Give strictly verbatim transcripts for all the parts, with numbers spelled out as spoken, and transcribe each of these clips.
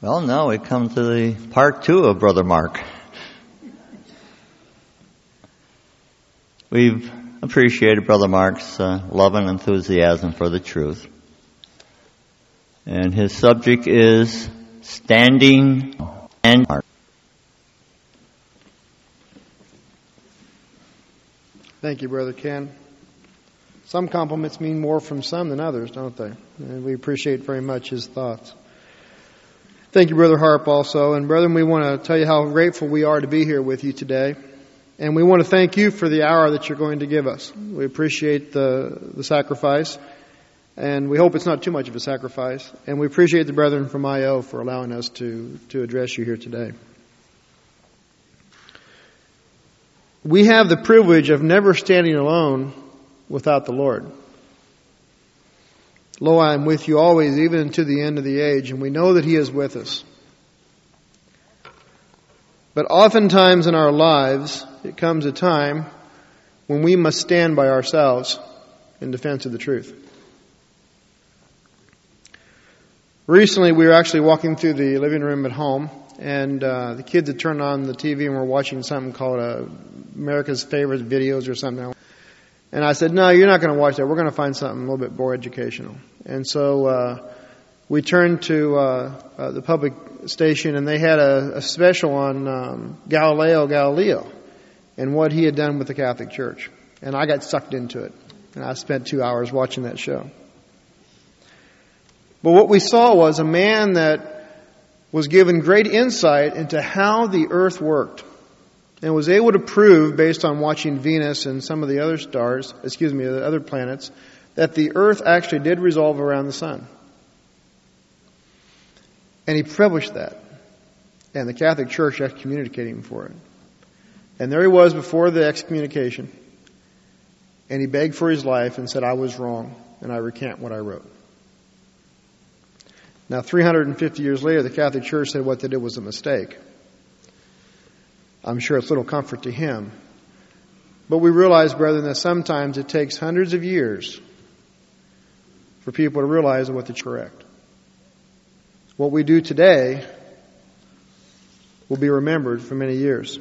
Well, now we come to the part two of Brother Mark. We've appreciated Brother Mark's uh, love and enthusiasm for the truth. And his subject is standing and Mark. Thank you, Brother Ken. Some compliments mean more from some than others, don't they? And we appreciate very much his thoughts. Thank you, Brother Harp, also. And brethren, we want to tell you how grateful we are to be here with you today. And we want to thank you for the hour that you're going to give us. We appreciate the, the sacrifice. And we hope it's not too much of a sacrifice. And we appreciate the brethren from I O for allowing us to, to address you here today. We have the privilege of never standing alone without the Lord. Lo, I am with you always, even unto the end of the age, and we know that He is with us. But oftentimes in our lives, it comes a time when we must stand by ourselves in defense of the truth. Recently, we were actually walking through the living room at home, and uh, the kids had turned on the T V and were watching something called uh, America's Favorite Videos or something. And I said, no, you're not going to watch that. We're going to find something a little bit more educational. And so uh, we turned to uh, uh, the public station, and they had a, a special on um, Galileo Galileo and what he had done with the Catholic Church. And I got sucked into it. And I spent two hours watching that show. But what we saw was a man that was given great insight into how the earth worked. And was able to prove, based on watching Venus and some of the other stars, excuse me, the other planets, that the earth actually did revolve around the sun. And he published that. And the Catholic Church excommunicated him for it. And there he was before the excommunication. And he begged for his life and said, I was wrong, and I recant what I wrote. Now, three hundred fifty years later, the Catholic Church said what they did was a mistake. I'm sure it's little comfort to him. But we realize, brethren, that sometimes it takes hundreds of years for people to realize what is correct. What we do today will be remembered for many years.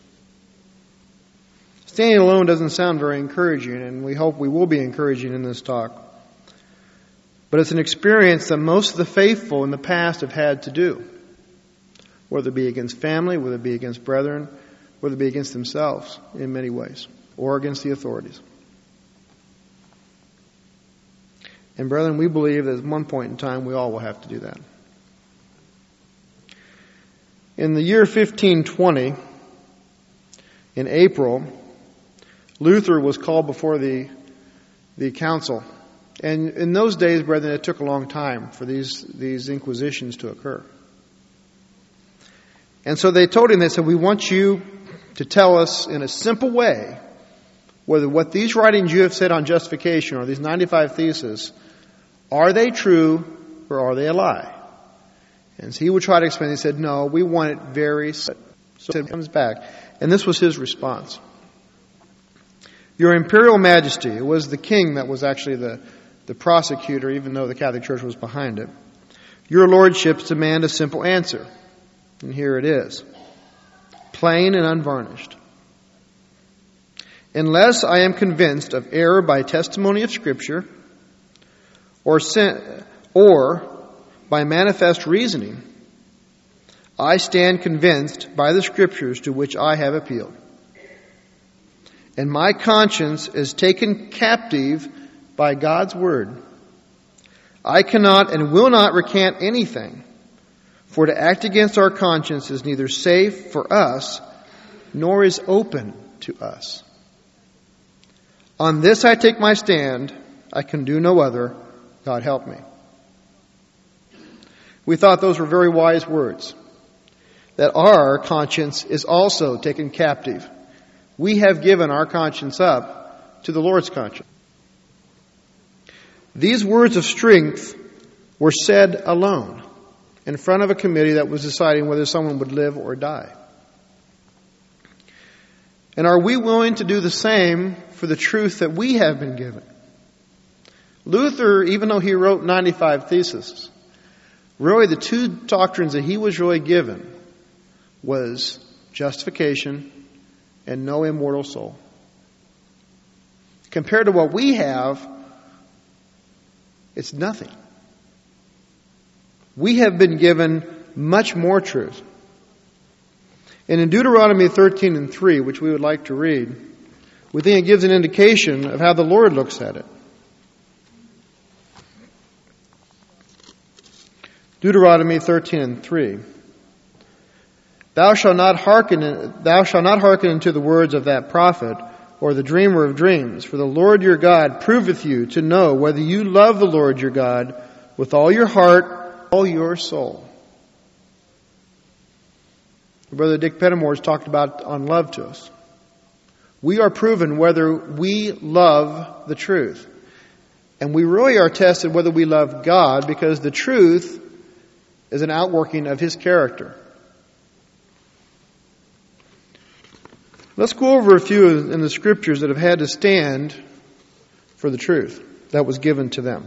Standing alone doesn't sound very encouraging, and we hope we will be encouraging in this talk. But it's an experience that most of the faithful in the past have had to do. Whether it be against family, whether it be against brethren, whether it be against themselves in many ways, or against the authorities. And brethren, we believe that at one point in time we all will have to do that. In the year fifteen twenty, in April, Luther was called before the, the council. And in those days, brethren, it took a long time for these, these inquisitions to occur. And so they told him, they said, we want you to tell us in a simple way whether what these writings you have said on justification, or these ninety-five theses, are they true or are they a lie? And so he would try to explain. He said, no, we want it very simple. So he comes back. And this was his response. Your Imperial Majesty, it was the king that was actually the, the prosecutor, even though the Catholic Church was behind it. Your lordships demand a simple answer. And here it is. Plain and unvarnished. Unless I am convinced of error by testimony of Scripture, or sin, or by manifest reasoning, I stand convinced by the Scriptures to which I have appealed. And my conscience is taken captive by God's Word. I cannot and will not recant anything. For to act against our conscience is neither safe for us, nor is open to us. On this I take my stand. I can do no other. God help me. We thought those were very wise words. That our conscience is also taken captive. We have given our conscience up to the Lord's conscience. These words of strength were said alone, in front of a committee that was deciding whether someone would live or die. And are we willing to do the same for the truth that we have been given? Luther, even though he wrote ninety-five theses, Really, the two doctrines that he was really given was justification and no immortal soul. Compared to what we have, it's nothing. We have been given much more truth. And in Deuteronomy thirteen and three, which we would like to read, we think it gives an indication of how the Lord looks at it. Deuteronomy thirteen and three. Thou shalt not hearken, thou shalt not hearken unto the words of that prophet, or the dreamer of dreams, for the Lord your God proveth you to know whether you love the Lord your God with all your heart, all your soul. Brother Dick Pettimore has talked about on love to us. We are proven whether we love the truth. And we really are tested whether we love God, because the truth is an outworking of His character. Let's go over a few in the Scriptures that have had to stand for the truth that was given to them.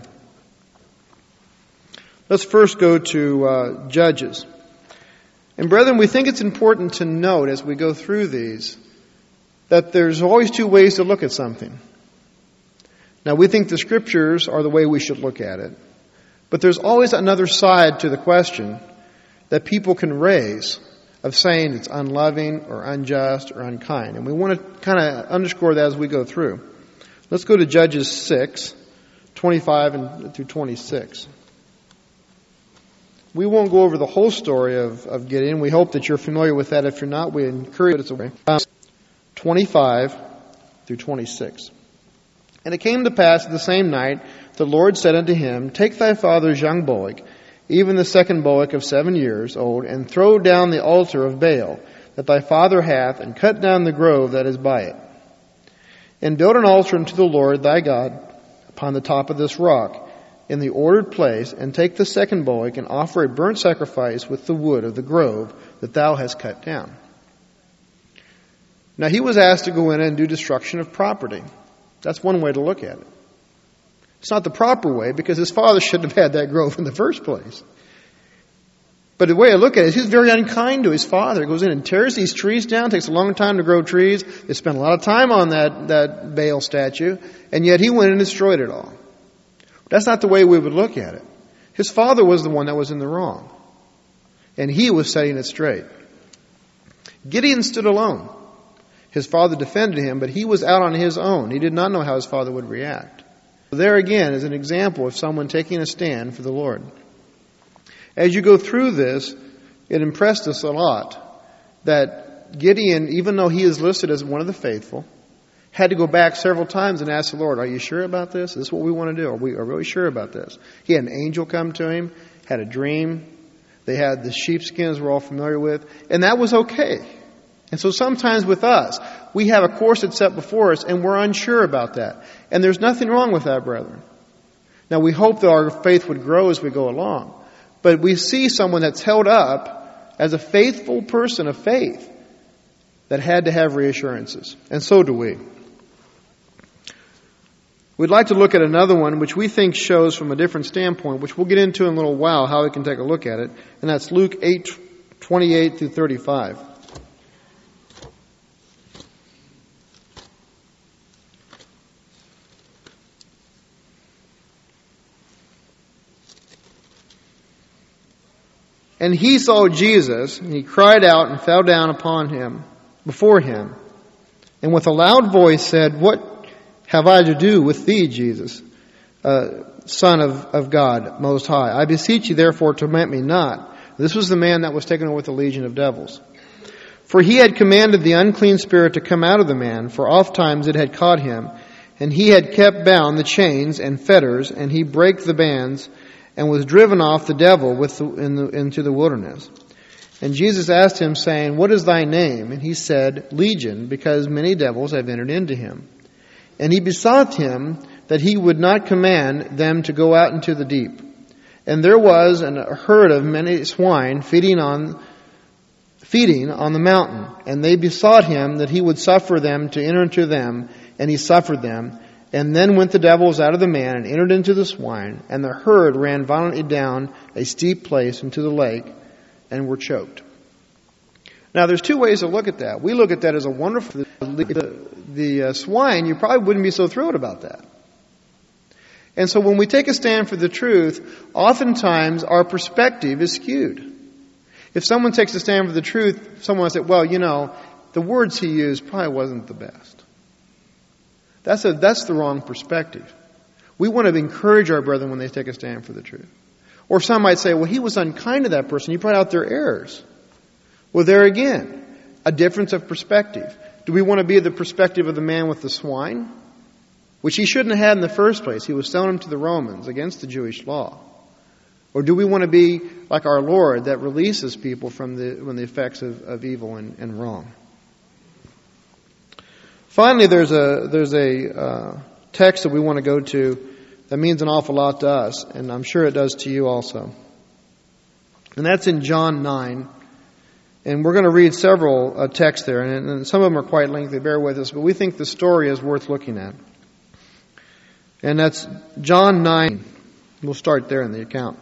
Let's first go to uh, Judges. And brethren, we think it's important to note as we go through these that there's always two ways to look at something. Now, we think the Scriptures are the way we should look at it. But there's always another side to the question that people can raise of saying it's unloving or unjust or unkind. And we want to kind of underscore that as we go through. Let's go to Judges six, twenty-five and through twenty-six. We won't go over the whole story of, of Gideon. We hope that you're familiar with that. If you're not, we encourage you to um, twenty-five through twenty-six. And it came to pass the same night, the Lord said unto him, Take thy father's young bullock, even the second bullock of seven years old, and throw down the altar of Baal that thy father hath, and cut down the grove that is by it. And build an altar unto the Lord thy God upon the top of this rock, in the ordered place, and take the second bullock, and offer a burnt sacrifice with the wood of the grove that thou hast cut down. Now he was asked to go in and do destruction of property. That's one way to look at it. It's not the proper way, because his father shouldn't have had that grove in the first place. But the way I look at it is he's very unkind to his father. He goes in and tears these trees down. It takes a long time to grow trees. They spent a lot of time on that, that Baal statue. And yet he went and destroyed it all. That's not the way we would look at it. His father was the one that was in the wrong. And he was setting it straight. Gideon stood alone. His father defended him, but he was out on his own. He did not know how his father would react. There again is an example of someone taking a stand for the Lord. As you go through this, it impressed us a lot that Gideon, even though he is listed as one of the faithful, had to go back several times and ask the Lord, are you sure about this? Is this what we want to do? Are we are really sure about this? He had an angel come to him, had a dream. They had the sheepskins we're all familiar with, and that was okay. And so sometimes with us, we have a course that's set before us, and we're unsure about that. And there's nothing wrong with that, brethren. Now, we hope that our faith would grow as we go along. But we see someone that's held up as a faithful person of faith that had to have reassurances. And so do we. We'd like to look at another one which we think shows from a different standpoint, which we'll get into in a little while how we can take a look at it. And that's Luke eight, twenty-eight through thirty-five. And he saw Jesus, and he cried out and fell down upon him, before him, and with a loud voice said, What have I to do with thee, Jesus, uh, Son of, of God Most High? I beseech you, therefore, torment me not. This was the man that was taken with a legion of devils. For he had commanded the unclean spirit to come out of the man, for oft times it had caught him, and he had kept bound the chains and fetters, and he brake the bands, and was driven off the devil with the, in the, into the wilderness. And Jesus asked him, saying, What is thy name? And he said, Legion, because many devils have entered into him. And he besought him that he would not command them to go out into the deep. And there was an, a herd of many swine feeding on feeding on the mountain. And they besought him that he would suffer them to enter into them. And he suffered them. And then went the devils out of the man and entered into the swine, and the herd ran violently down a steep place into the lake and were choked. Now, there's two ways to look at that. We look at that as a wonderful... The, the uh, swine, you probably wouldn't be so thrilled about that. And so when we take a stand for the truth, oftentimes our perspective is skewed. If someone takes a stand for the truth, someone will say, well, you know, the words he used probably wasn't the best. That's a, that's the wrong perspective. We want to encourage our brethren when they take a stand for the truth. Or some might say, well, he was unkind to that person. He brought out their errors. Well, there again, a difference of perspective. Do we want to be the perspective of the man with the swine? Which he shouldn't have had in the first place. He was selling them to the Romans against the Jewish law. Or do we want to be like our Lord that releases people from the, from the effects of, of evil and, and wrong? Finally, there's a there's a uh, text that we want to go to that means an awful lot to us, and I'm sure it does to you also. And that's in John nine. And we're going to read several uh, texts there, and, and some of them are quite lengthy. Bear with us, but we think the story is worth looking at. And that's John nine. We'll start there in the account.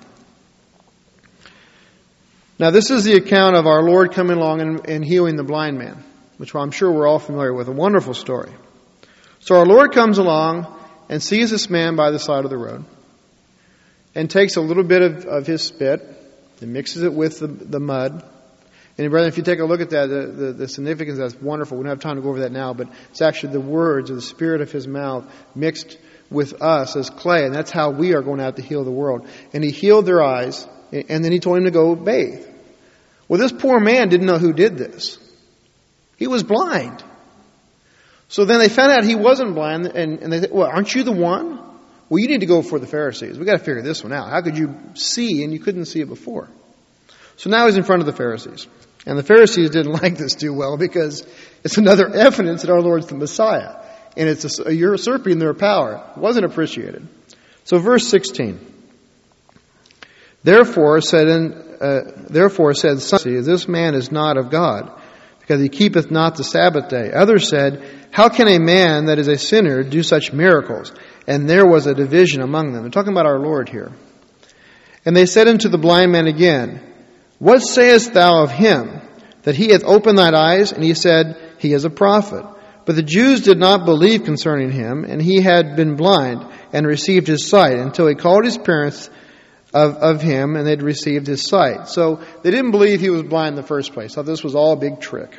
Now, this is the account of our Lord coming along and, and healing the blind man, which I'm sure we're all familiar with. A wonderful story. So our Lord comes along and sees this man by the side of the road and takes a little bit of, of his spit and mixes it with the, the mud. And brethren, if you take a look at that, the, the, the significance, that's wonderful. We don't have time to go over that now, but it's actually the words of the spirit of his mouth mixed with us as clay, and that's how we are going out to heal the world. And he healed their eyes, and then he told him to go bathe. Well, this poor man didn't know who did this. He was blind. So then they found out he wasn't blind, and, and they said, well, aren't you the one? Well, you need to go before the Pharisees. We've got to figure this one out. How could you see and you couldn't see it before? So now he's in front of the Pharisees. And the Pharisees didn't like this too well because it's another evidence that our Lord's the Messiah. And it's a, a usurping their power. It wasn't appreciated. So verse sixteen. Therefore said, in, uh, therefore said some, this man is not of God, because he keepeth not the Sabbath day. Others said, how can a man that is a sinner do such miracles? And there was a division among them. They're talking about our Lord here. And they said unto the blind man again, what sayest thou of him, that he hath opened thine eyes? And he said, he is a prophet. But the Jews did not believe concerning him, and he had been blind and received his sight, until he called his parents of, of him, and they'd received his sight. So they didn't believe he was blind in the first place. Thought this was all a big trick.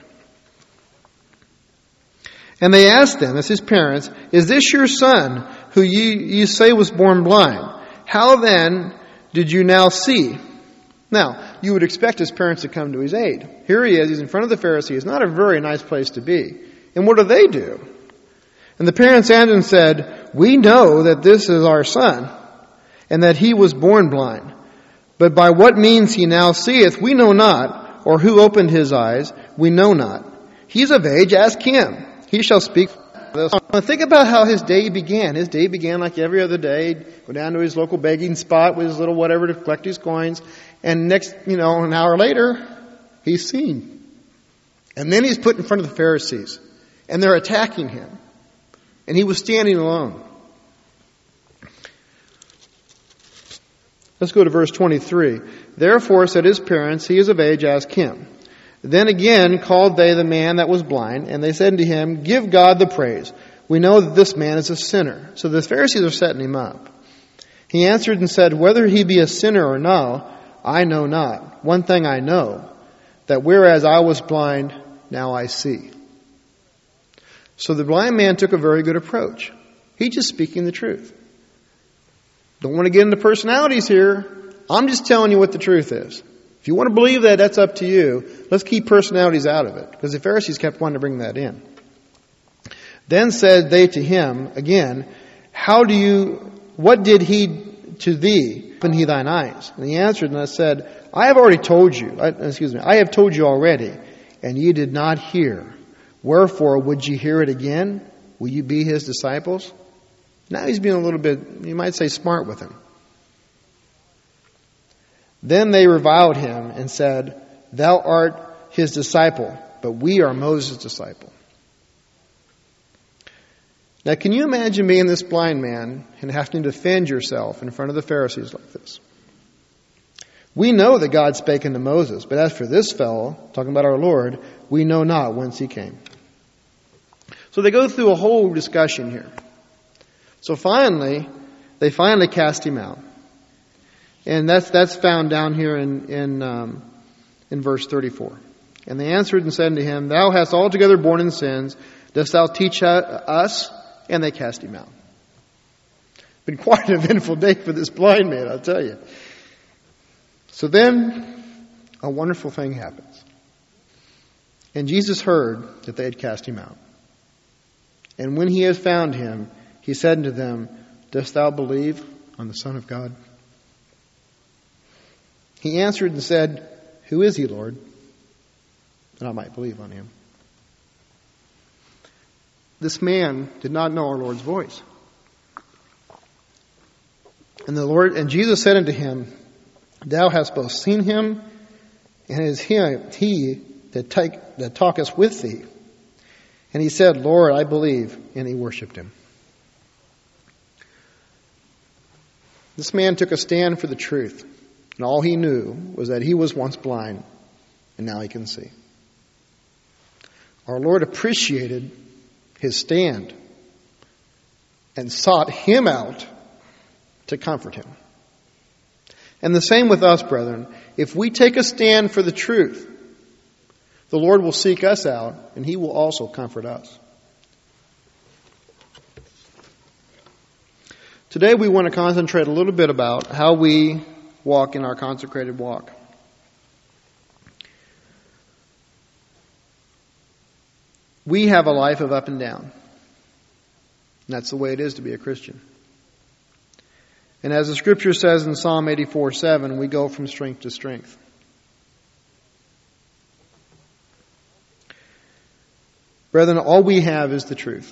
And they asked them, as his parents, is this your son, who ye, ye say was born blind? How then did you now see? Now, you would expect his parents to come to his aid. Here he is, he's in front of the Pharisees. Not a very nice place to be. And what do they do? And the parents answered and said, we know that this is our son, and that he was born blind. But by what means he now seeth, we know not, or who opened his eyes, we know not. He's of age, ask him. He shall speak. Now think about how his day began. His day began like every other day. Go down to his local begging spot with his little whatever to collect his coins. And next, you know, an hour later, he's seen. And then he's put in front of the Pharisees. And they're attacking him. And he was standing alone. Let's go to verse twenty-three. Therefore said his parents, he is of age, ask him. Then again called they the man that was blind, and they said unto him, give God the praise. We know that this man is a sinner. So the Pharisees are setting him up. He answered and said, whether he be a sinner or no, I know not. One thing I know, that whereas I was blind, now I see. So the blind man took a very good approach. He's just speaking the truth. Don't want to get into personalities here. I'm just telling you what the truth is. If you want to believe that, that's up to you. Let's keep personalities out of it, because the Pharisees kept wanting to bring that in. Then said they to him again, how do you, what did he to thee? Open he thine eyes. And he answered and I said, I have already told you, I, excuse me, I have told you already, and ye did not hear. Wherefore would ye hear it again? Will you be his disciples? Now he's being a little bit, you might say, smart with him. Then they reviled him and said, thou art his disciple, but we are Moses' disciple. Now, can you imagine being this blind man and having to defend yourself in front of the Pharisees like this? We know that God spake unto Moses, but as for this fellow, talking about our Lord, we know not whence he came. So they go through a whole discussion here. So finally, they finally cast him out. And that's that's found down here in in, um, in verse thirty-four. And they answered and said unto him, Thou hast altogether borne in sins. Dost thou teach us? And they cast him out. Been quite an eventful day for this blind man, I'll tell you. So then, a wonderful thing happens. And Jesus heard that they had cast him out. And when he had found him, he said unto them, Dost thou believe on the Son of God? He answered and said, Who is he, Lord? That I might believe on him. This man did not know our Lord's voice. And the Lord and Jesus said unto him, Thou hast both seen him, and it is he, he that, take, that talketh with thee. And he said, Lord, I believe. And he worshipped him. This man took a stand for the truth. And all he knew was that he was once blind, and now he can see. Our Lord appreciated his stand and sought him out to comfort him. And the same with us, brethren. If we take a stand for the truth, the Lord will seek us out, and he will also comfort us. Today we want to concentrate a little bit about how we walk in our consecrated walk. We have a life of up and down. And that's the way it is to be a Christian. And as the scripture says in Psalm eighty-four seven, we go from strength to strength. Brethren, all we have is the truth.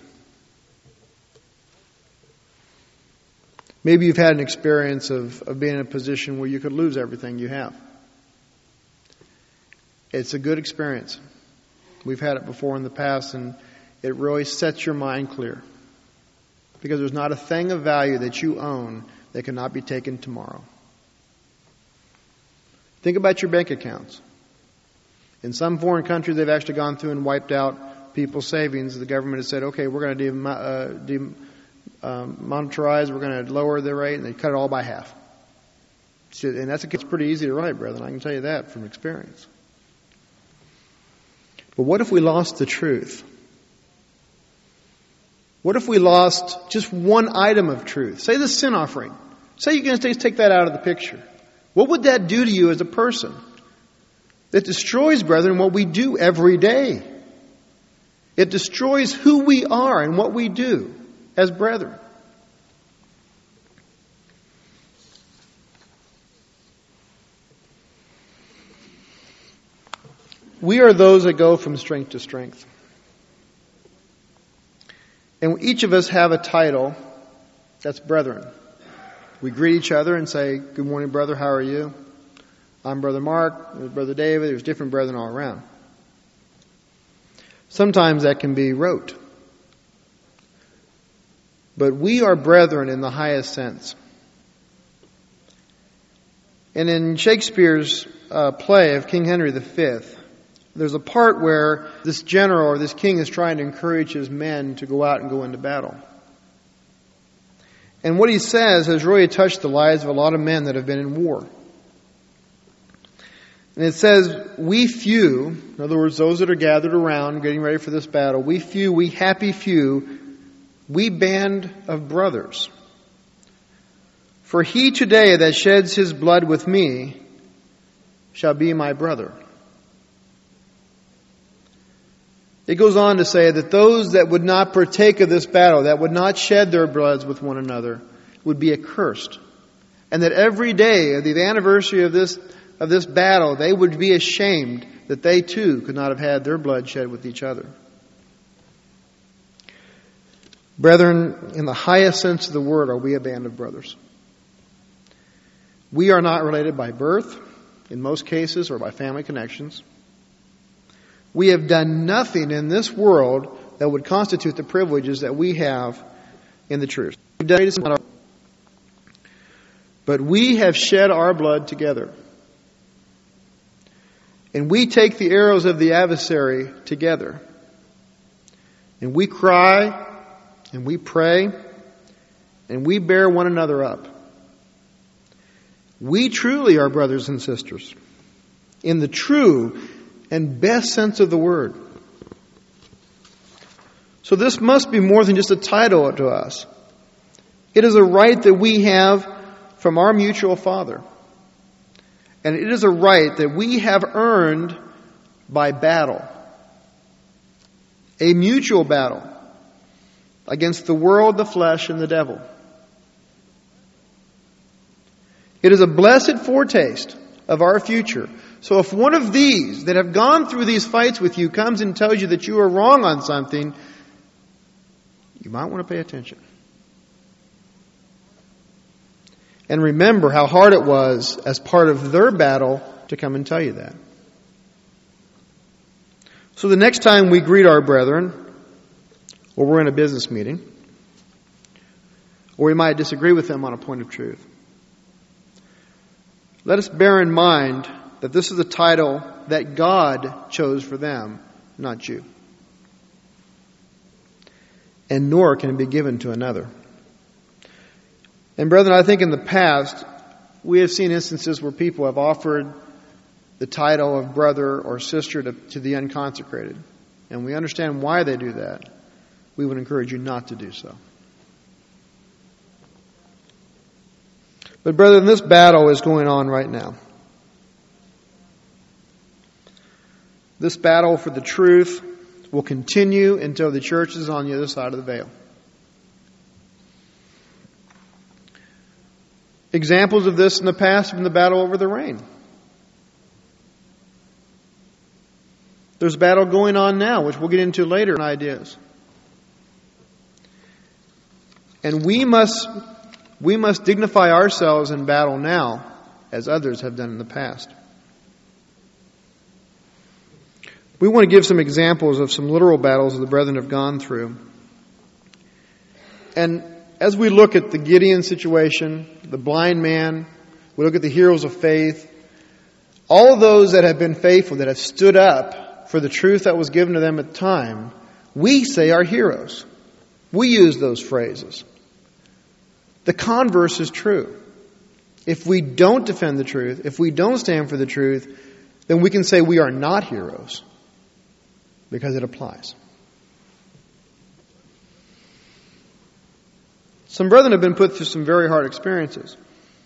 Maybe you've had an experience of, of being in a position where you could lose everything you have. It's a good experience. We've had it before in the past, and it really sets your mind clear. Because there's not a thing of value that you own that cannot be taken tomorrow. Think about your bank accounts. In some foreign countries, they've actually gone through and wiped out people's savings. The government has said, okay, we're going to de- uh, de- um, monetarize, we're going to lower the rate, and they cut it all by half. And that's it's pretty easy to write, brethren. I can tell you that from experience. But what if we lost the truth? What if we lost just one item of truth? Say the sin offering. Say you're going to take that out of the picture. What would that do to you as a person? It destroys, brethren, what we do every day. It destroys who we are and what we do as brethren. We are those that go from strength to strength. And each of us have a title that's brethren. We greet each other and say, good morning, brother, how are you? I'm Brother Mark, there's Brother David, there's different brethren all around. Sometimes that can be rote. But we are brethren in the highest sense. And in Shakespeare's uh, play of King Henry the Fifth, there's a part where this general or this king is trying to encourage his men to go out and go into battle. And what he says has really touched the lives of a lot of men that have been in war. And it says, we few, in other words, those that are gathered around getting ready for this battle, we few, we happy few, we band of brothers. For he today that sheds his blood with me shall be my brother. It goes on to say that those that would not partake of this battle, that would not shed their bloods with one another, would be accursed. And that every day of the anniversary of this of this battle, they would be ashamed that they too could not have had their blood shed with each other. Brethren, in the highest sense of the word, are we a band of brothers? We are not related by birth, in most cases, or by family connections. We have done nothing in this world that would constitute the privileges that we have in the truth. But we have shed our blood together. And we take the arrows of the adversary together. And we cry, and we pray, and we bear one another up. We truly are brothers and sisters, in the true and best sense of the word. So this must be more than just a title to us. It is a right that we have from our mutual Father. And it is a right that we have earned by battle. A mutual battle against the world, the flesh, and the devil. It is a blessed foretaste of our future. So if one of these that have gone through these fights with you comes and tells you that you are wrong on something, you might want to pay attention. And remember how hard it was as part of their battle to come and tell you that. So the next time we greet our brethren, or we're in a business meeting, or we might disagree with them on a point of truth, let us bear in mind that this is a title that God chose for them, not you. And nor can it be given to another. And brethren, I think in the past, we have seen instances where people have offered the title of brother or sister to, to the unconsecrated. And we understand why they do that. We would encourage you not to do so. But brethren, this battle is going on right now. This battle for the truth will continue until the church is on the other side of the veil. Examples of this in the past have been the battle over the rain. There's a battle going on now, which we'll get into later in ideas. And we must, we must dignify ourselves in battle now, as others have done in the past. We want to give some examples of some literal battles that the brethren have gone through. And as we look at the Gideon situation, the blind man, we look at the heroes of faith, all of those that have been faithful, that have stood up for the truth that was given to them at the time, we say are heroes. We use those phrases. The converse is true. If we don't defend the truth, if we don't stand for the truth, then we can say we are not heroes, because it applies. Some brethren have been put through some very hard experiences.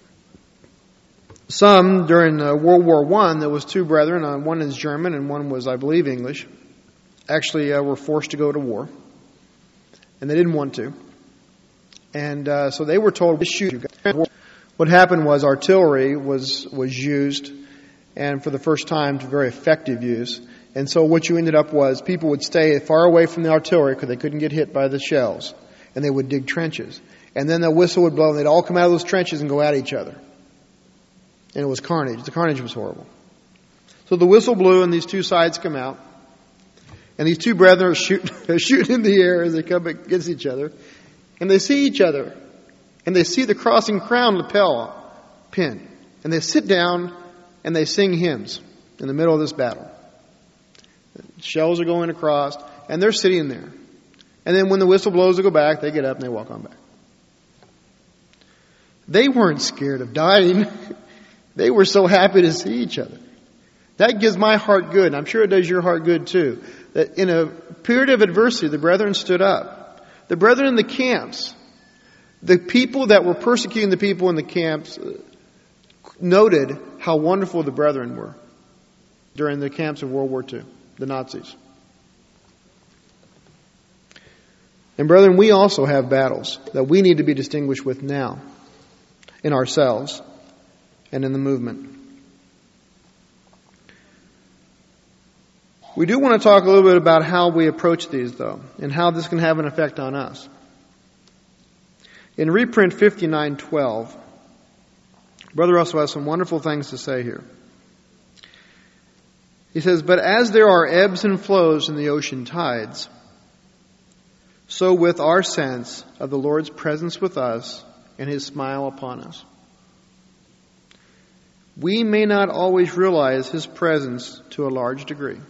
Some, during uh, World War One, there was two brethren, uh, one is German and one was, I believe, English, actually uh, were forced to go to war. And they didn't want to. And uh, so they were told to shoot. What happened was artillery was, was used, and for the first time, to very effective use. And so what you ended up was people would stay far away from the artillery because they couldn't get hit by the shells. And they would dig trenches. And then the whistle would blow and they'd all come out of those trenches and go at each other. And it was carnage. The carnage was horrible. So the whistle blew and these two sides come out. And these two brethren are shooting, are shooting in the air as they come against each other. And they see each other. And they see the crossing crown lapel pin. And they sit down and they sing hymns in the middle of this battle. Shells are going across and they're sitting there. And then when the whistle blows to go back, they get up and they walk on back. They weren't scared of dying. They were so happy to see each other. That gives my heart good, and I'm sure it does your heart good too, that in a period of adversity, the brethren stood up. The brethren in the camps, the people that were persecuting the people in the camps, noted how wonderful the brethren were during the camps of World War Two, the Nazis. And brethren, we also have battles that we need to be distinguished with now in ourselves and in the movement. We do want to talk a little bit about how we approach these, though, and how this can have an effect on us. In reprint fifty-nine twelve, Brother Russell has some wonderful things to say here. He says, "But as there are ebbs and flows in the ocean tides, so with our sense of the Lord's presence with us and His smile upon us. We may not always realize His presence to a large degree,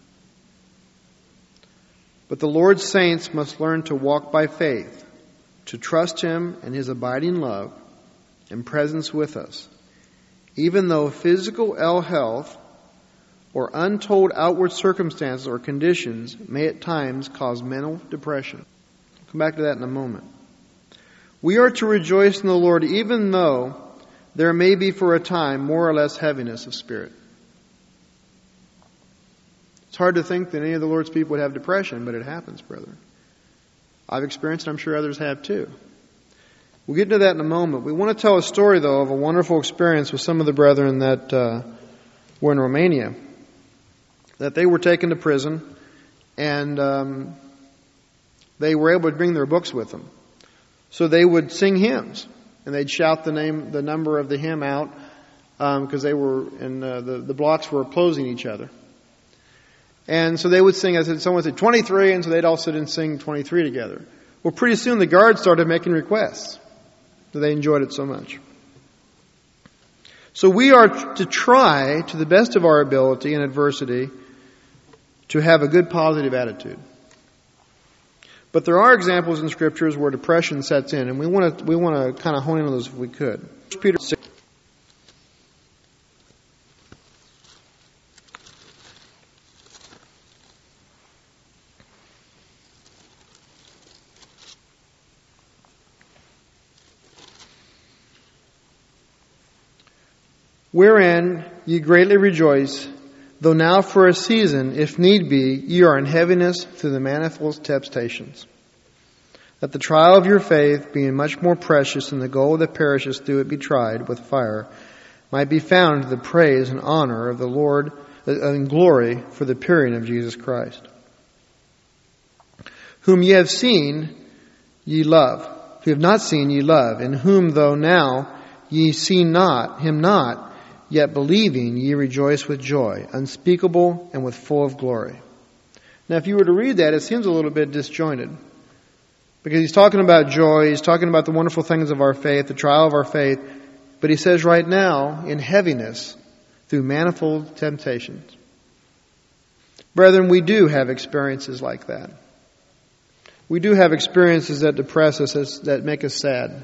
but the Lord's saints must learn to walk by faith, to trust Him and His abiding love and presence with us, even though physical ill health or untold outward circumstances or conditions may at times cause mental depression. I'll come back to that in a moment. We are to rejoice in the Lord even though there may be for a time more or less heaviness of spirit. It's hard to think that any of the Lord's people would have depression, but it happens, brethren. I've experienced it, I'm sure others have too. We'll get into that in a moment. We want to tell a story, though, of a wonderful experience with some of the brethren that uh, were in Romania. That they were taken to prison, and um, they were able to bring their books with them. So they would sing hymns, and they'd shout the name, the number of the hymn out, because um, they were, and uh, the the blocks were opposing each other. And so they would sing, as someone said, twenty-three, and so they'd all sit and sing twenty-three together. Well, pretty soon the guards started making requests. So they enjoyed it so much. So we are to try, to the best of our ability in adversity, to have a good positive attitude. But there are examples in Scriptures where depression sets in, and we want to we want to kind of hone in on those if we could. First Peter six. Wherein ye greatly rejoice, though now for a season, if need be, ye are in heaviness through the manifold temptations. That the trial of your faith, being much more precious than the gold that perishes though it be tried with fire, might be found to the praise and honor of the Lord and glory for the appearing of Jesus Christ. Whom ye have seen, ye love. Who have not seen, ye love. In whom, though now ye see not, him not, yet believing ye rejoice with joy, unspeakable and with full of glory. Now if you were to read that, it seems a little bit disjointed. Because he's talking about joy, he's talking about the wonderful things of our faith, the trial of our faith, but he says right now, in heaviness, through manifold temptations. Brethren, we do have experiences like that. We do have experiences that depress us, that make us sad.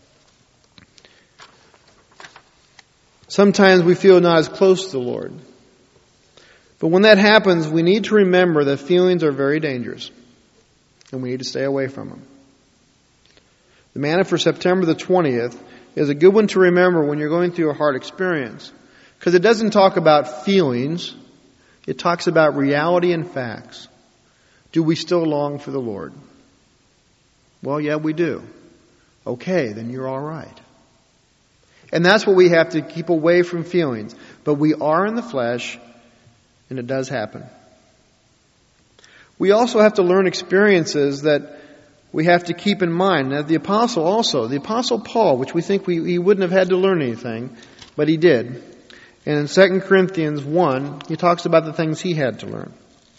Sometimes we feel not as close to the Lord. But when that happens, we need to remember that feelings are very dangerous. And we need to stay away from them. The manna for September the twentieth is a good one to remember when you're going through a hard experience. Because it doesn't talk about feelings. It talks about reality and facts. Do we still long for the Lord? Well, yeah, we do. Okay, then you're all right. And that's what we have to keep away from feelings. But we are in the flesh, and it does happen. We also have to learn experiences that we have to keep in mind. Now, the Apostle also, the Apostle Paul, which we think we, he wouldn't have had to learn anything, but he did. And in Second Corinthians one, he talks about the things he had to learn.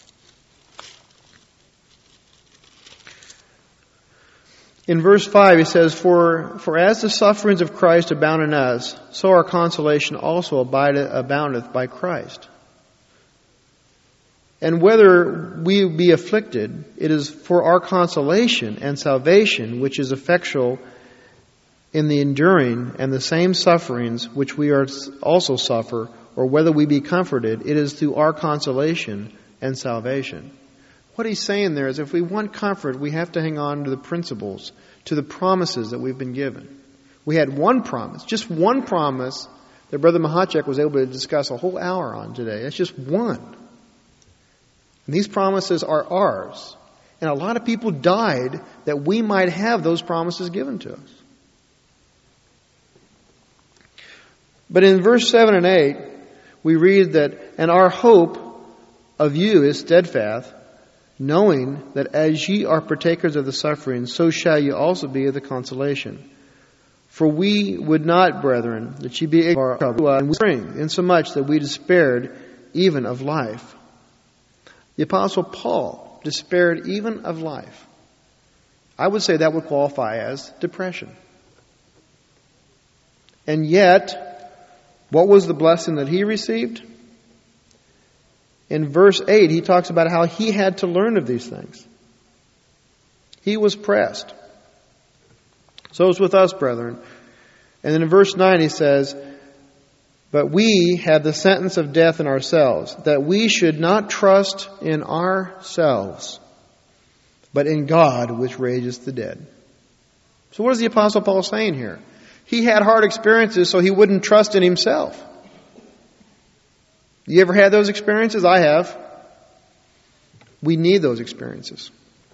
In verse five, he says, For for as the sufferings of Christ abound in us, so our consolation also abideth, aboundeth by Christ. And whether we be afflicted, it is for our consolation and salvation, which is effectual in the enduring and the same sufferings which we are also suffer, or whether we be comforted, it is through our consolation and salvation. What he's saying there is if we want comfort, we have to hang on to the principles, to the promises that we've been given. We had one promise, just one promise that Brother Mahachek was able to discuss a whole hour on today. That's just one. And these promises are ours. And a lot of people died that we might have those promises given to us. But in verse seven and eight, we read that, And our hope of you is steadfast, knowing that as ye are partakers of the suffering, so shall ye also be of the consolation. For we would not, brethren, that ye be ignorant of our suffering, insomuch that we despaired even of life. The Apostle Paul despaired even of life. I would say that would qualify as depression. And yet, what was the blessing that he received? In verse eight, he talks about how he had to learn of these things. He was pressed. So is with us, brethren. And then in verse nine he says, but we have the sentence of death in ourselves, that we should not trust in ourselves, but in God which raiseth the dead. So what is the Apostle Paul saying here? He had hard experiences so he wouldn't trust in himself. You ever had those experiences? I have. We need those experiences.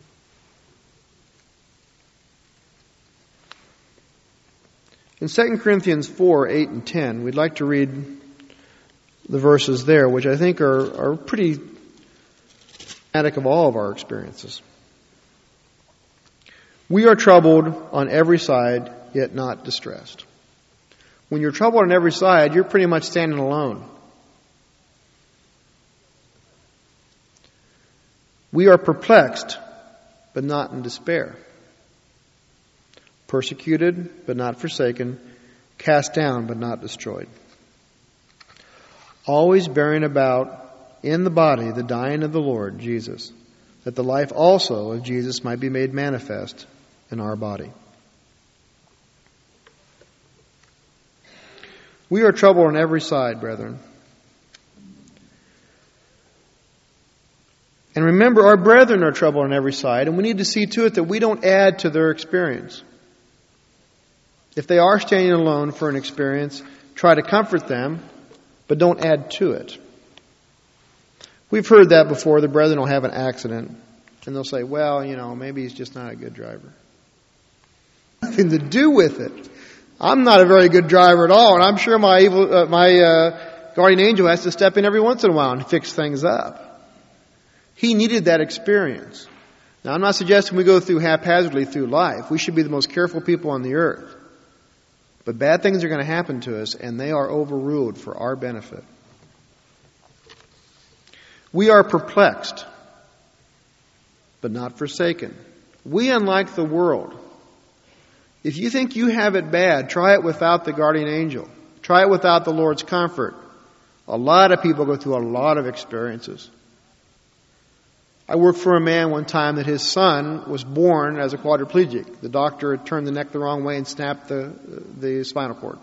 In Second Corinthians four, eight, and ten, we'd like to read the verses there, which I think are, are pretty symptomatic of all of our experiences. We are troubled on every side, yet not distressed. When you're troubled on every side, you're pretty much standing alone. We are perplexed, but not in despair. Persecuted, but not forsaken. Cast down, but not destroyed. Always bearing about in the body the dying of the Lord Jesus, that the life also of Jesus might be made manifest in our body. We are troubled on every side, brethren. And remember, our brethren are troubled on every side, and we need to see to it that we don't add to their experience. If they are standing alone for an experience, try to comfort them, but don't add to it. We've heard that before. The brethren will have an accident, and they'll say, well, you know, maybe he's just not a good driver. Nothing to do with it. I'm not a very good driver at all, and I'm sure my evil, uh, my uh, guardian angel has to step in every once in a while and fix things up. He needed that experience. Now, I'm not suggesting we go through haphazardly through life. We should be the most careful people on the earth. But bad things are going to happen to us, and they are overruled for our benefit. We are perplexed, but not forsaken. We, unlike the world, if you think you have it bad, try it without the guardian angel. Try it without the Lord's comfort. A lot of people go through a lot of experiences. I worked for a man one time that his son was born as a quadriplegic. The doctor had turned the neck the wrong way and snapped the, the spinal cord.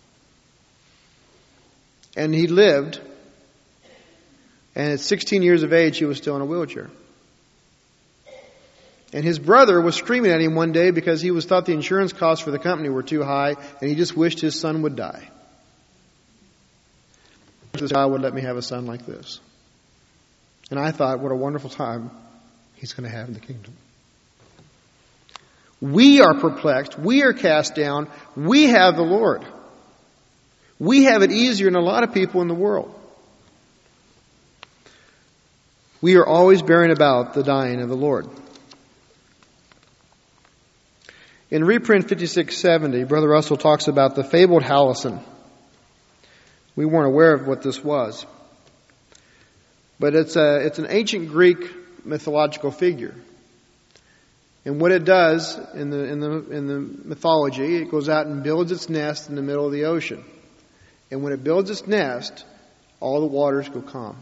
And he lived, and at sixteen years of age, he was still in a wheelchair. And his brother was screaming at him one day because he was thought the insurance costs for the company were too high, and he just wished his son would die. This child would let me have a son like this. And I thought, what a wonderful time he's going to have in the kingdom. We are perplexed. We are cast down. We have the Lord. We have it easier than a lot of people in the world. We are always bearing about the dying of the Lord. In reprint fifty-six seventy, Brother Russell talks about the fabled Hallison. We weren't aware of what this was. But it's a it's an ancient Greek mythological figure. And what it does in the in the in the mythology, it goes out and builds its nest in the middle of the ocean. And when it builds its nest, all the waters go calm.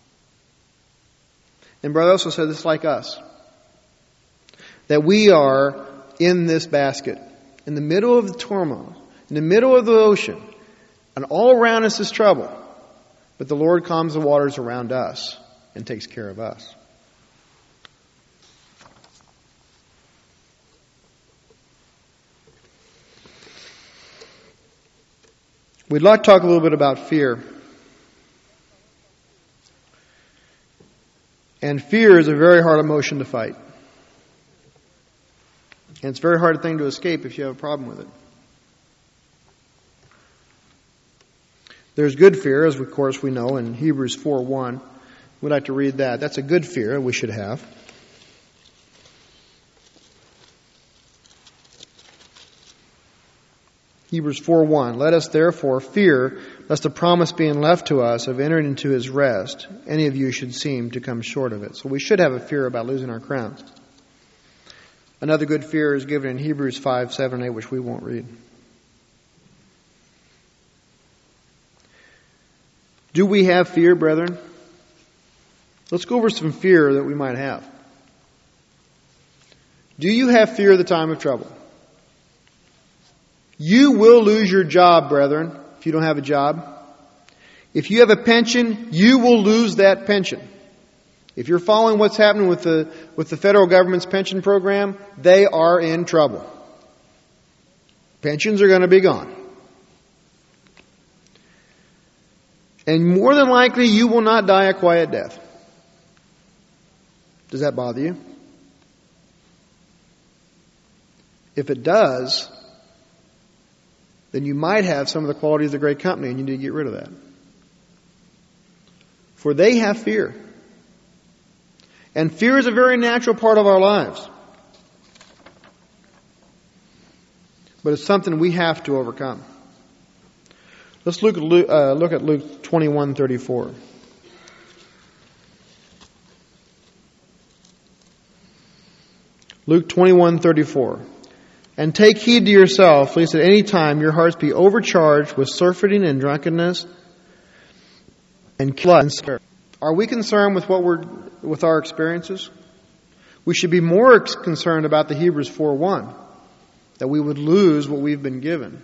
And Brother also said it's like us. That we are in this basket, in the middle of the turmoil, in the middle of the ocean, and all around us is trouble. But the Lord calms the waters around us and takes care of us. We'd like to talk a little bit about fear. And fear is a very hard emotion to fight. And it's a very hard thing to escape if you have a problem with it. There's good fear, as of course we know in Hebrews four one. We'd like to read that. That's a good fear we should have. Hebrews four one. Let us therefore fear, lest the promise being left to us of entering into his rest, any of you should seem to come short of it. So we should have a fear about losing our crown. Another good fear is given in Hebrews five, seven, eight, which we won't read. Do we have fear, brethren? Let's go over some fear that we might have. Do you have fear of the time of trouble? You will lose your job, brethren, if you don't have a job. If you have a pension, you will lose that pension. If you're following what's happening with the with the federal government's pension program, they are in trouble. Pensions are going to be gone. And more than likely, you will not die a quiet death. Does that bother you? If it does, then you might have some of the qualities of the great company, and you need to get rid of that. For they have fear. And fear is a very natural part of our lives. But it's something we have to overcome. Let's look at Luke, uh, look at Luke twenty-one thirty-four. Luke twenty-one thirty-four. And take heed to yourself, lest at any time your hearts be overcharged with surfeiting and drunkenness and lust. Are we concerned with what we're with our experiences? We should be more concerned about the Hebrews four one, that we would lose what we've been given.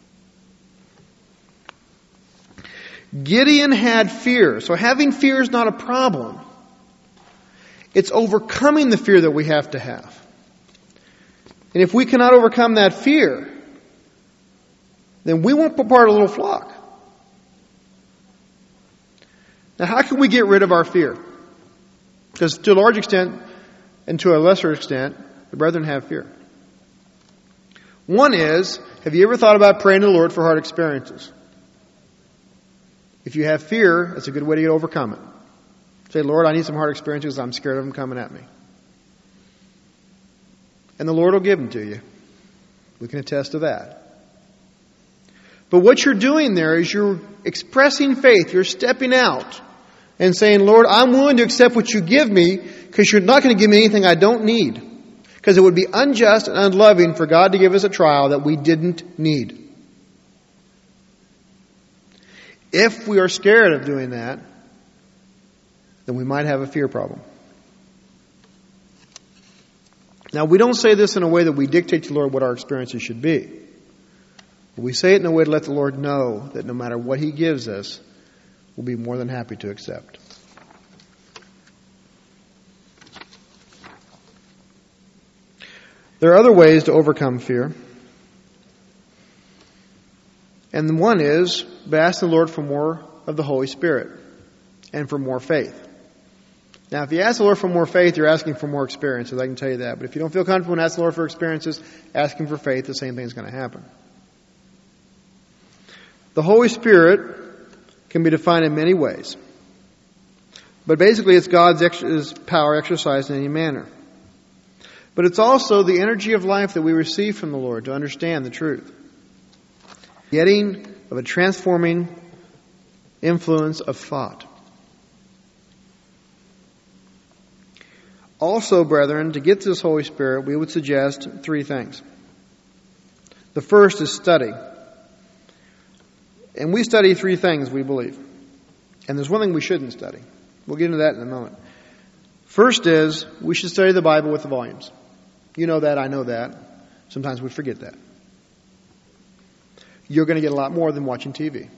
Gideon had fear. So having fear is not a problem. It's overcoming the fear that we have to have. And if we cannot overcome that fear, then we won't be part of the little flock. Now, how can we get rid of our fear? Because to a large extent, and to a lesser extent, the brethren have fear. One is, have you ever thought about praying to the Lord for hard experiences? If you have fear, that's a good way to overcome it. Say, Lord, I need some hard experiences. I'm scared of them coming at me. And the Lord will give them to you. We can attest to that. But what you're doing there is you're expressing faith. You're stepping out and saying, Lord, I'm willing to accept what you give me because you're not going to give me anything I don't need. Because it would be unjust and unloving for God to give us a trial that we didn't need. If we are scared of doing that, then we might have a fear problem. Now, we don't say this in a way that we dictate to the Lord what our experiences should be. But we say it in a way to let the Lord know that no matter what He gives us, we'll be more than happy to accept. There are other ways to overcome fear. And one is by asking the Lord for more of the Holy Spirit and for more faith. Now, if you ask the Lord for more faith, you're asking for more experiences. I can tell you that. But if you don't feel comfortable and ask the Lord for experiences, asking for faith, the same thing is going to happen. The Holy Spirit can be defined in many ways. But basically, it's God's ex- power exercised in any manner. But it's also the energy of life that we receive from the Lord to understand the truth. Getting of a transforming influence of thought. Also, brethren, to get to this Holy Spirit, we would suggest three things. The first is study. And we study three things, we believe. And there's one thing we shouldn't study. We'll get into that in a moment. First is, we should study the Bible with the volumes. You know that, I know that. Sometimes we forget that. You're going to get a lot more than watching T V.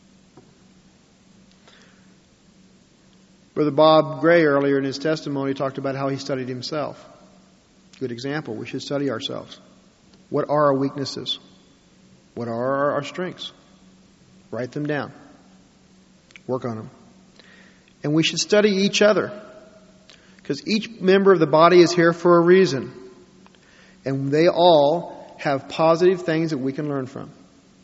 Brother Bob Gray earlier in his testimony talked about how he studied himself. Good example. We should study ourselves. What are our weaknesses? What are our strengths? Write them down. Work on them. And we should study each other. Because each member of the body is here for a reason. And they all have positive things that we can learn from.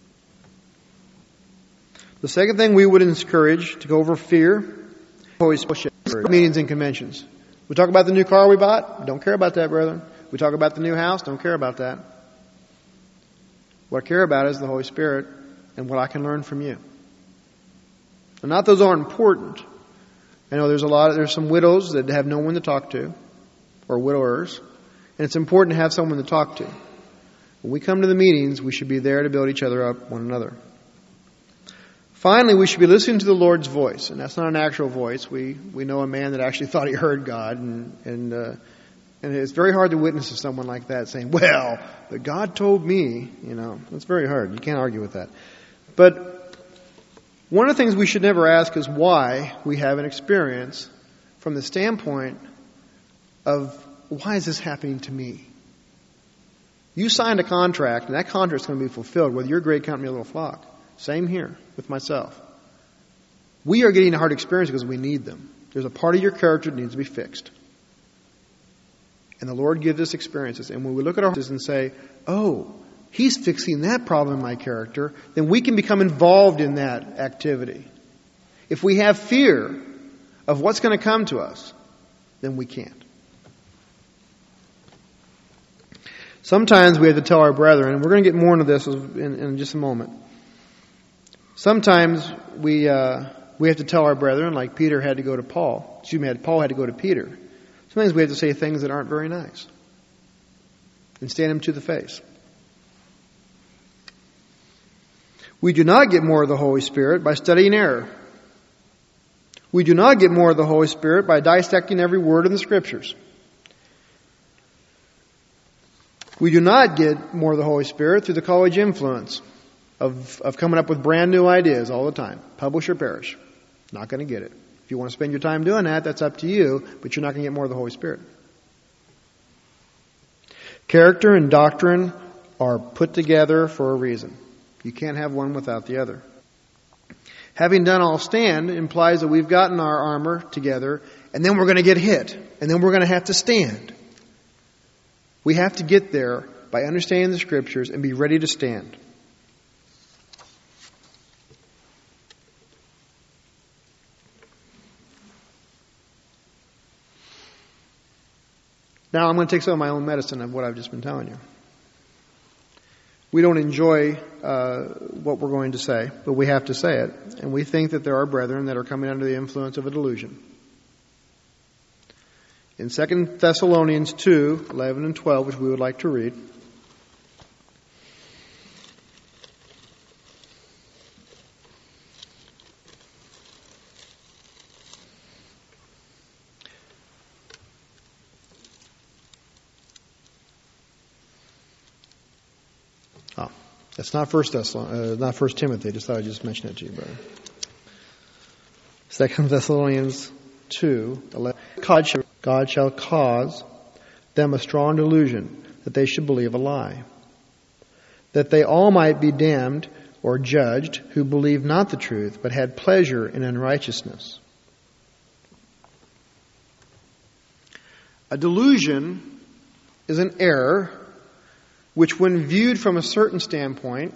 The second thing we would encourage to go over fear, meetings and conventions. We talk about the new car we bought. Don't care about that, brethren. We talk about the new house. Don't care about that. What I care about is the Holy Spirit and what I can learn from you. And not those aren't important. I know there's a lot. Of, there's some widows that have no one to talk to, or widowers, And it's important to have someone to talk to. When we come to the meetings, we should be there to build each other up, one another. Finally, we should be listening to the Lord's voice. And that's not an actual voice. We we know a man that actually thought he heard God. And and, uh, and it's very hard to witness to someone like that saying, well, but God told me. You know, it's very hard. You can't argue with that. But one of the things we should never ask is why we have an experience from the standpoint of, why is this happening to me? You signed a contract, and that contract is going to be fulfilled, whether you're a great company or a little flock. Same here with myself. We are getting a hard experience because we need them. There's a part of your character that needs to be fixed. And the Lord gives us experiences. And when we look at our hearts and say, oh, He's fixing that problem in my character, then we can become involved in that activity. If we have fear of what's going to come to us, then we can't. Sometimes we have to tell our brethren, and we're going to get more into this in, in just a moment. Sometimes we uh, we have to tell our brethren, like Peter had to go to Paul. Excuse me, Paul had to go to Peter. Sometimes we have to say things that aren't very nice and stand them to the face. We do not get more of the Holy Spirit by studying error. We do not get more of the Holy Spirit by dissecting every word in the Scriptures. We do not get more of the Holy Spirit through the college influence of, of coming up with brand new ideas all the time. Publish or perish. Not going to get it. If you want to spend your time doing that, that's up to you, but you're not going to get more of the Holy Spirit. Character and doctrine are put together for a reason. You can't have one without the other. Having done all stand implies that we've gotten our armor together, and then we're going to get hit, and then we're going to have to stand. We have to get there by understanding the Scriptures and be ready to stand. Now I'm going to take some of my own medicine of what I've just been telling you. We don't enjoy uh, what we're going to say, but we have to say it. And we think that there are brethren that are coming under the influence of a delusion. In Second Thessalonians two, eleven and twelve, which we would like to read. Oh, that's not First Thessalonians, uh, not First Timothy. Just thought I'd just mention it to you, brother. Second Thessalonians two, eleven. God shall, God shall cause them a strong delusion, that they should believe a lie, that they all might be damned or judged, who believed not the truth, but had pleasure in unrighteousness. A delusion is an error which, when viewed from a certain standpoint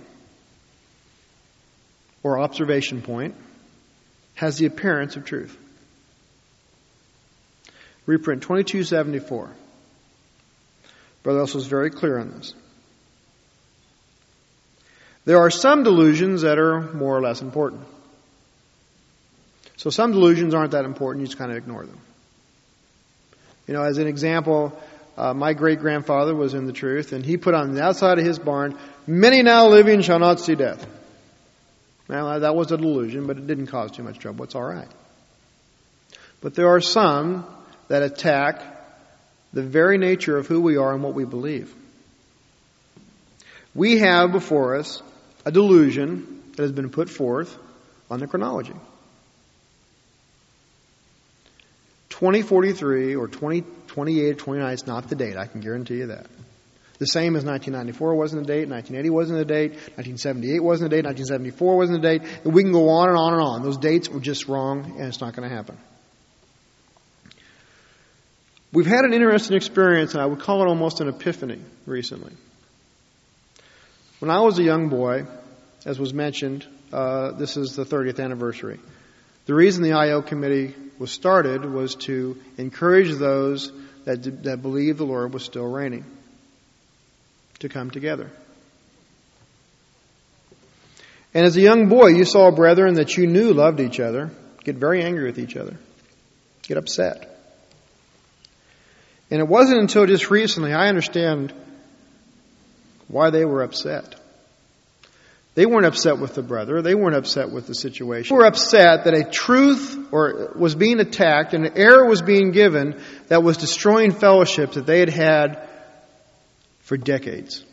or observation point, has the appearance of truth. Reprint twenty-two seventy-four. Brother Ellis was very clear on this. There are some delusions that are more or less important. So some delusions aren't that important, you just kind of ignore them. You know, as an example, uh, my great-grandfather was in the truth, and he put on the outside of his barn, "Many now living shall not see death." Now, that was a delusion, but it didn't cause too much trouble. It's all right. But there are some that attack the very nature of who we are and what we believe. We have before us a delusion that has been put forth on the chronology. twenty forty-three or twenty twenty-eight or twenty-nine is not the date. I can guarantee you that. The same as nineteen ninety-four wasn't the date, nineteen eighty wasn't the date, nineteen seventy-eight wasn't the date, nineteen seventy-four wasn't the date. And we can go on and on and on. Those dates were just wrong, and it's not going to happen. We've had an interesting experience, and I would call it almost an epiphany recently. When I was a young boy, as was mentioned, uh, this is the thirtieth anniversary. The reason the I O committee was started was to encourage those that, that believed the Lord was still reigning to come together. And as a young boy, you saw brethren that you knew loved each other get very angry with each other, get upset. And it wasn't until just recently I understand why they were upset. They weren't upset with the brother. They weren't upset with the situation. They were upset that a truth or was being attacked and an error was being given that was destroying fellowship that they had had for decades.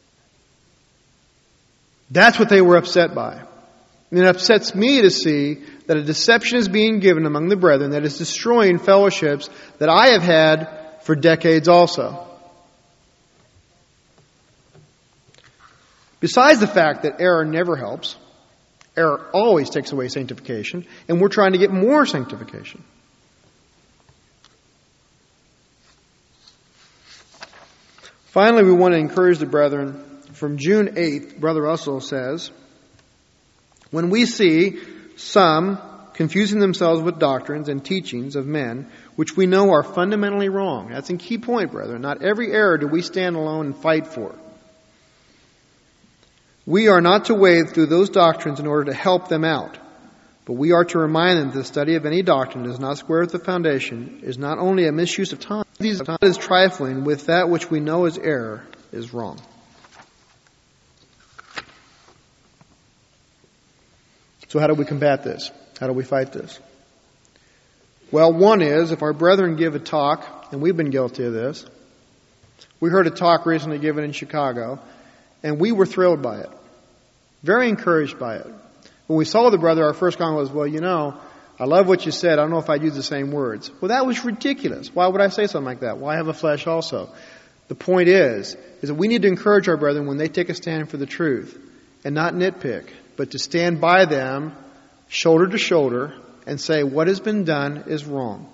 That's what they were upset by. And it upsets me to see that a deception is being given among the brethren that is destroying fellowships that I have had for decades also. Besides the fact that error never helps, error always takes away sanctification, and we're trying to get more sanctification. Finally, we want to encourage the brethren. From June eighth, Brother Russell says, when we see some confusing themselves with doctrines and teachings of men, which we know are fundamentally wrong. That's a key point, brethren. Not every error do we stand alone and fight for. We are not to wade through those doctrines in order to help them out, but we are to remind them that the study of any doctrine does not square with the foundation, is not only a misuse of time, it is trifling with that which we know is error, is wrong. So how do we combat this? How do we fight this? Well, one is, if our brethren give a talk, and we've been guilty of this, we heard a talk recently given in Chicago, and we were thrilled by it. Very encouraged by it. When we saw the brother, our first comment was, well, you know, I love what you said. I don't know if I'd use the same words. Well, that was ridiculous. Why would I say something like that? Why have a flesh also? The point is, is that we need to encourage our brethren when they take a stand for the truth and not nitpick, but to stand by them shoulder to shoulder and say what has been done is wrong.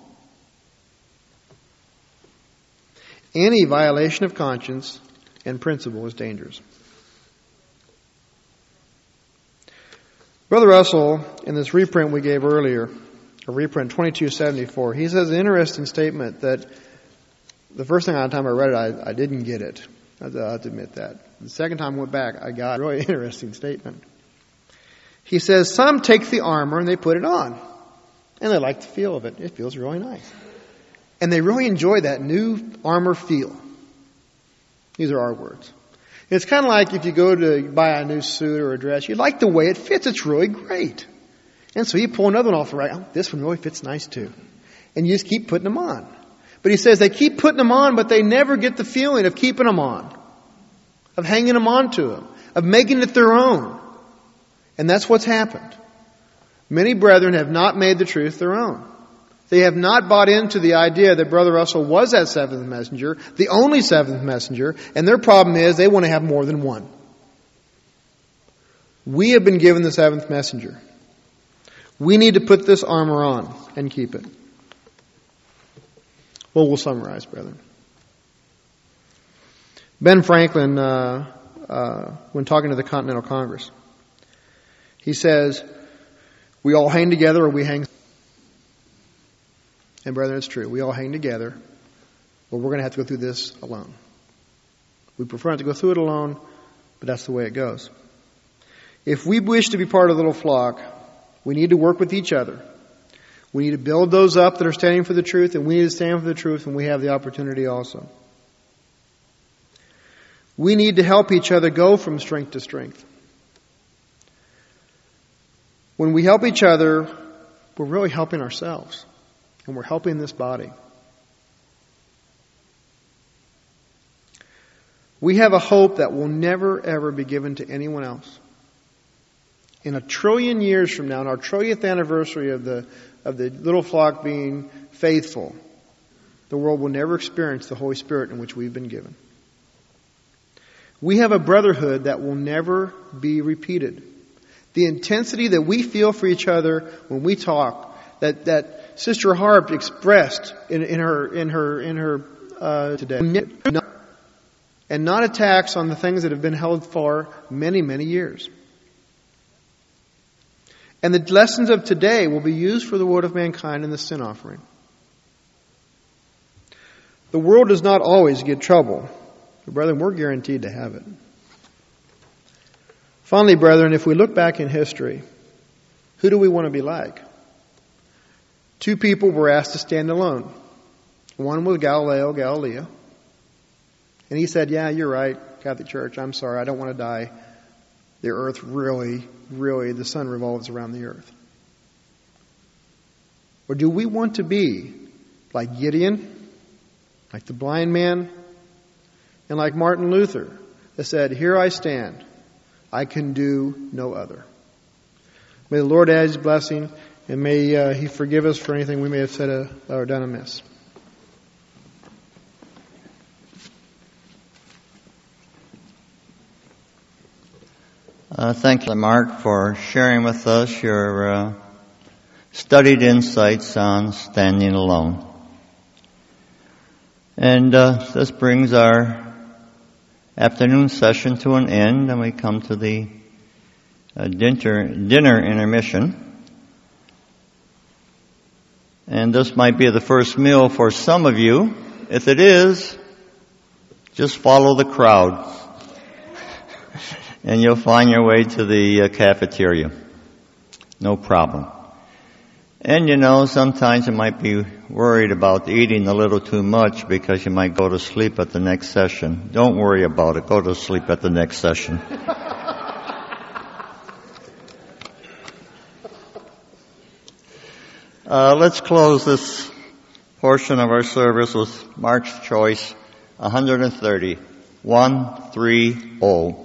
Any violation of conscience and principle is dangerous. Brother Russell, in this reprint we gave earlier, a reprint twenty-two seventy-four, he says an interesting statement that the first thing, time I read it, I, I didn't get it. I have to admit that. The second time I went back, I got a really interesting statement. He says, some take the armor and they put it on. And they like the feel of it. It feels really nice. And they really enjoy that new armor feel. These are our words. It's kind of like if you go to buy a new suit or a dress, you like the way it fits. It's really great. And so you pull another one off the rack. Oh, this one really fits nice too. And you just keep putting them on. But he says they keep putting them on, but they never get the feeling of keeping them on. Of hanging them onto them. Of making it their own. And that's what's happened. Many brethren have not made the truth their own. They have not bought into the idea that Brother Russell was that seventh messenger, the only seventh messenger, and their problem is they want to have more than one. We have been given the seventh messenger. We need to put this armor on and keep it. Well, we'll summarize, brethren. Ben Franklin, uh, uh, when talking to the Continental Congress, he says, we all hang together or we hang. And brethren, it's true. We all hang together, but we're going to have to go through this alone. We prefer not to go through it alone, but that's the way it goes. If we wish to be part of the little flock, we need to work with each other. We need to build those up that are standing for the truth, and we need to stand for the truth when we have the opportunity also. We need to help each other go from strength to strength. When we help each other, we're really helping ourselves. And we're helping this body. We have a hope that will never, ever be given to anyone else. In a trillion years from now, on our trillionth anniversary of the, of the little flock being faithful, the world will never experience the Holy Spirit in which we've been given. We have a brotherhood that will never be repeated. The intensity that we feel for each other when we talk, that, that Sister Harp expressed in, in her in her in her uh, today, and not attacks on the things that have been held for many many years. And the lessons of today will be used for the woe of mankind in the sin offering. The world does not always get trouble, but brethren, we're guaranteed to have it. Finally, brethren, if we look back in history, who do we want to be like? Two people were asked to stand alone. One was Galileo Galilei. And he said, yeah, you're right, Catholic Church, I'm sorry, I don't want to die. The earth really, really, the sun revolves around the earth. Or do we want to be like Gideon, like the blind man, and like Martin Luther, that said, here I stand, I can do no other. May the Lord add His blessing, and may uh, He forgive us for anything we may have said uh, or done amiss. Uh, thank you, Mark, for sharing with us your uh, studied insights on standing alone. And uh, this brings our afternoon session to an end, and we come to the uh, dinner, dinner intermission. And this might be the first meal for some of you. If it is, just follow the crowd, and you'll find your way to the uh, cafeteria. No problem. And you know, sometimes you might be worried about eating a little too much because you might go to sleep at the next session. Don't worry about it. Go to sleep at the next session. uh, let's close this portion of our service with Mark's Choice one thirty. one three oh.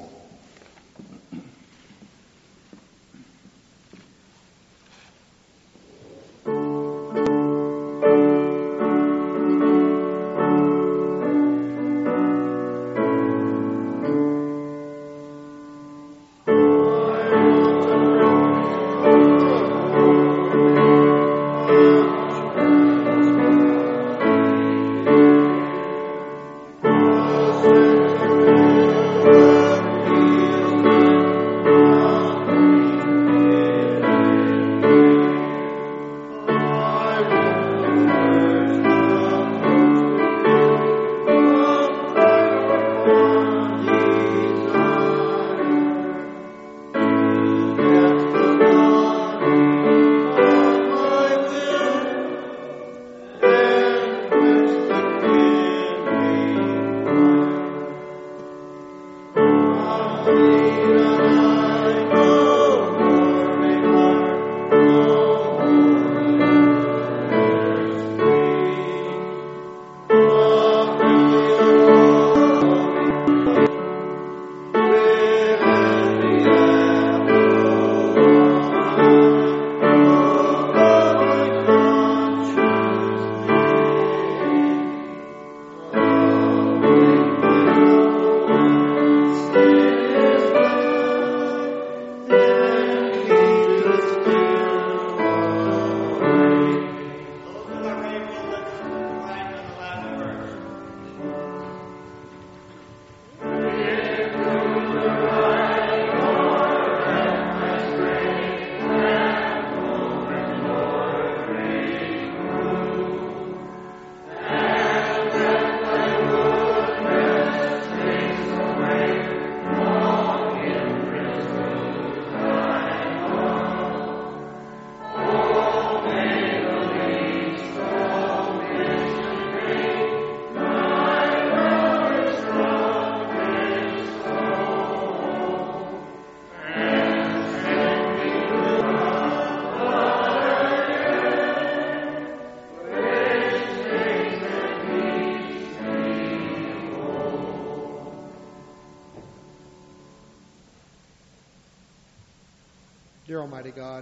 Dear Almighty God,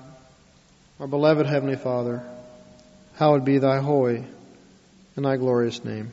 our beloved Heavenly Father, hallowed be Thy holy and Thy glorious name.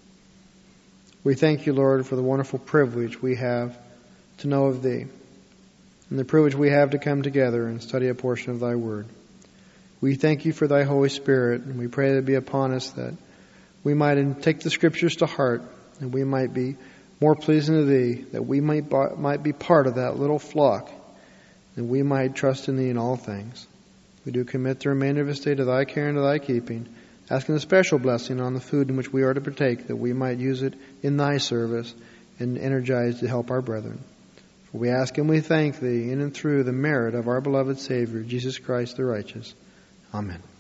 We thank you, Lord, for the wonderful privilege we have to know of Thee, and the privilege we have to come together and study a portion of Thy Word. We thank you for Thy Holy Spirit, and we pray that it be upon us that we might take the Scriptures to heart, and we might be more pleasing to Thee, that we might, might be part of that little flock, and we might trust in Thee in all things. We do commit the remainder of this day to Thy care and to Thy keeping, asking a special blessing on the food in which we are to partake, that we might use it in Thy service and energized to help our brethren. For we ask and we thank Thee in and through the merit of our beloved Savior, Jesus Christ the righteous. Amen.